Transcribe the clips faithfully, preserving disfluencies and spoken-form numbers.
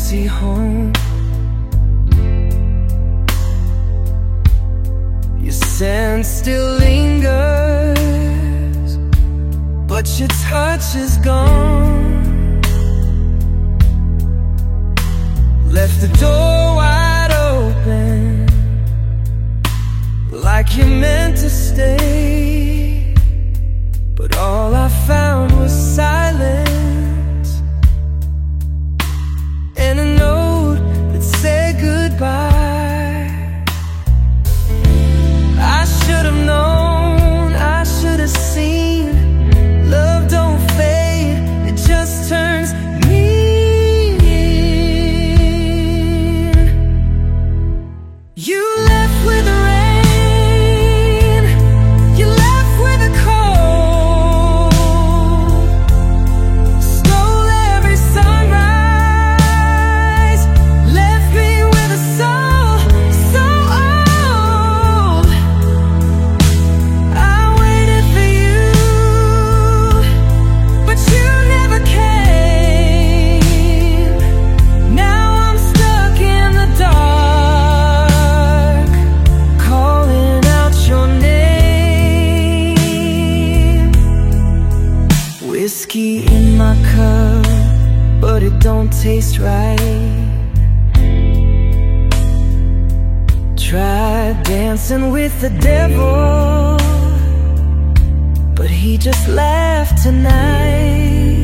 empty home. Your scent still lingers, but your touch is gone. Left the door wide open, like you meant to stay, but all I found was silence and a note that said goodbye. I should have known, I should have seen. Love don't fade, it just turns mean. You left with the rain, you left with the cold. Stole every sunrise, left me with a soul so old. I waited for you, but you never came. Now I'm stuck in the dark, calling out your name. Whiskey in my cup, but it don't taste right. Tried dancing with the devil, but he just laughed tonight.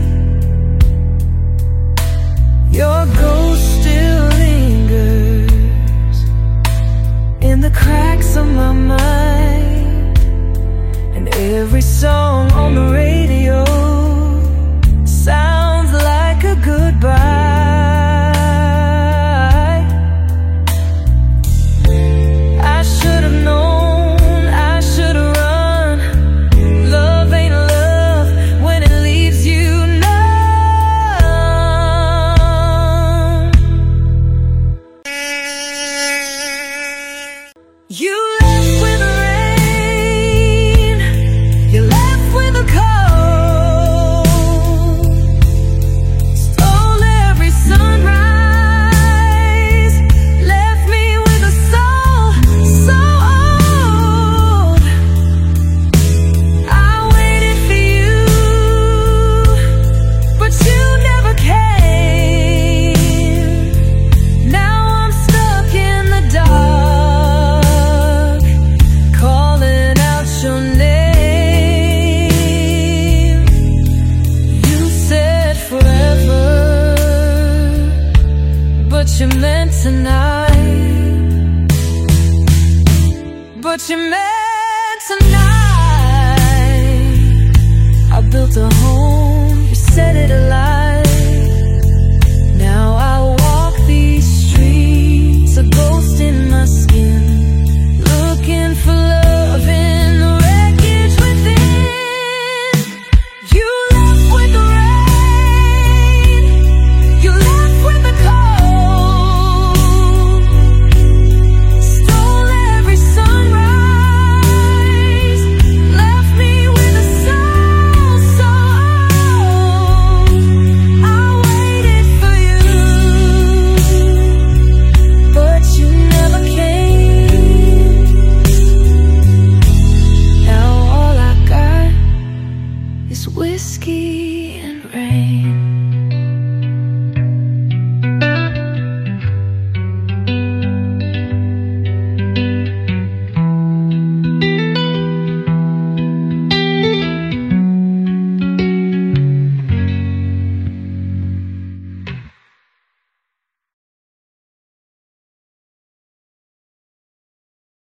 Your ghost still lingers in the cracks of my mind, and every song on the radio sounds like a goodbye. I should have known, I should have run. Love ain't love when it leaves you numb. You left with the rain, you left with the cold. Stole every sunrise, left me with a soul so old. I waited for you, but you never came. Now I'm stuck in the dark, calling out your name. You said forever, but you meant tonight. But you meant tonight. I built a home, you set it alight.